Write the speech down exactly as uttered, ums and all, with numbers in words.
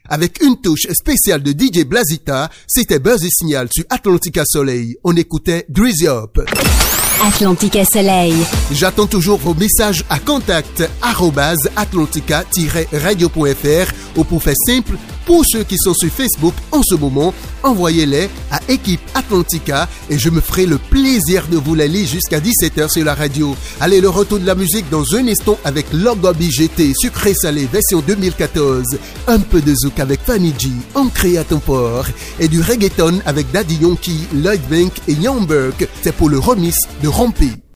Avec une touche spéciale de D J Blazita, c'était Buzz et Signal sur Atlantica Soleil. On écoutait Drizzy Up. Atlantica Soleil. J'attends toujours vos messages à contact arobase atlantica tiret radio point f r ou pour faire simple, pour ceux qui sont sur Facebook en ce moment, envoyez-les à Équipe Atlantica et je me ferai le plaisir de vous les lire jusqu'à dix-sept heures sur la radio. Allez, le retour de la musique dans un instant avec Logobi G T, sucré salé, version deux mille quatorze. Un peu de zouk avec Fanny G, ancré à ton port. Et du reggaeton avec Daddy Yankee, Lloyd Bank et Young Burke. C'est pour le remix de Rompé.